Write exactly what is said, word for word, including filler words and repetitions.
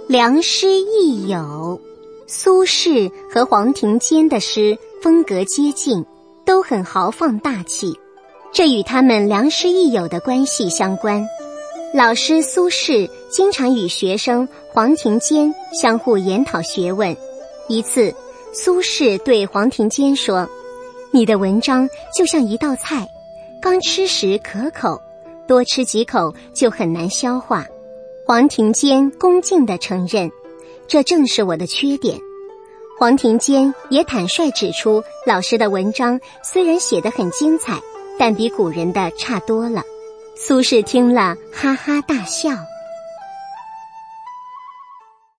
良师益友。苏轼和黄庭坚的诗风格接近，都很豪放大气，这与他们良师益友的关系相关。老师苏轼经常与学生黄庭坚相互研讨学问。一次，苏轼对黄庭坚说：“你的文章就像一道菜，刚吃时可口，多吃几口就很难消化。”黄庭坚恭敬地承认，这正是我的缺点。黄庭坚也坦率指出，老师的文章虽然写得很精彩，但比古人的差多了。苏轼听了哈哈大笑。